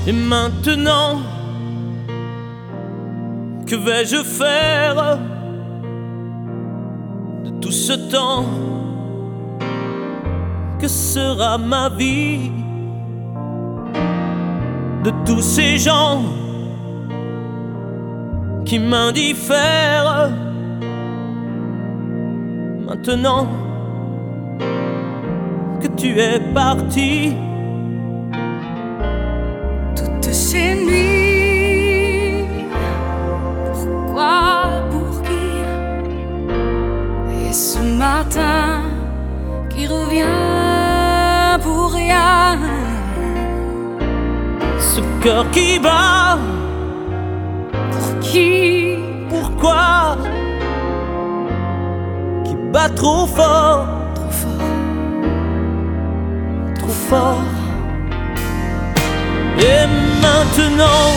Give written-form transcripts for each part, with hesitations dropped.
Et maintenant, que vais-je faire de tout ce temps? Que sera ma vie de tous ces gens qui m'indiffèrent? Maintenant que tu es parti, toutes ces nuits, pourquoi, pour qui? Et ce matin qui revient pour rien, ce cœur qui bat, pour qui? pourquoi? Qui bat trop fort, Trop fort, trop fort. Et maintenant,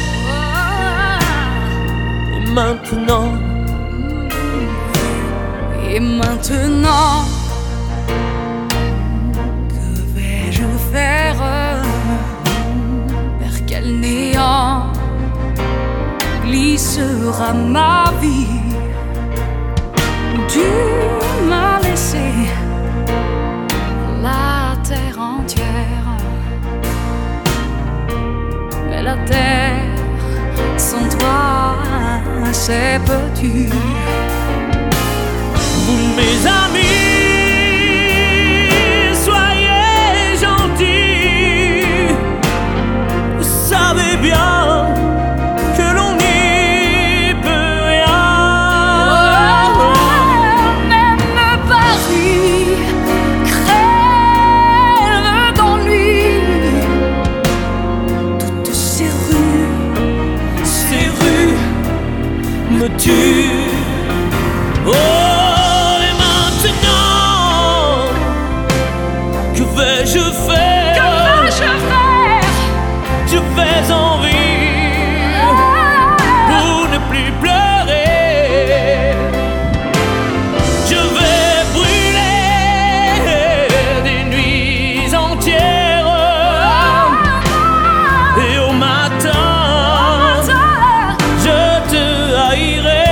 et maintenant, et maintenant, que vais-je faire? Vers quel néant glissera ma vie? Tu m'as laissé la terre entière, mais la terre sans toi c'est petit. vous mes amis, soyez gentils. Vous savez bien que l'on n'y peut rien. Même Paris crève d'ennui. Toutes ces rues me tuent. Oh, et maintenant, que vais-je faire? Que vais-je faire? Je vais en rire pour ne plus pleurer. Je vais brûler des nuits entières. Et au matin, je te haïrai.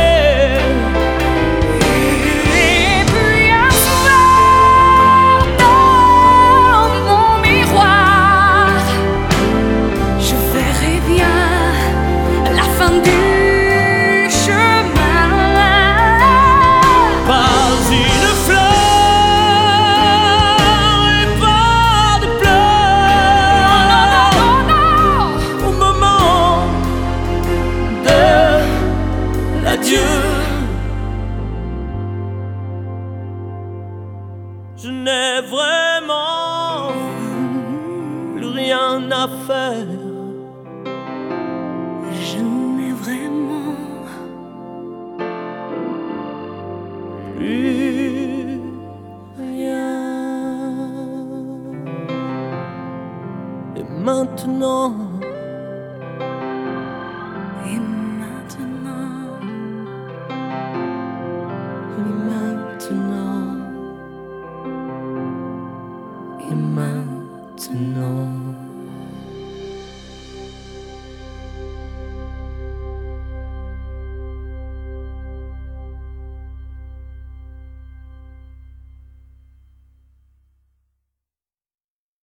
Et puis un soir dans mon miroir, je verrai bien la fin du chemin. Pas une fleur et pas de pleurs. Non, Au moment de l'adieu, je n'ai vraiment plus rien à faire. je n'ai vraiment Plus rien. Et maintenant,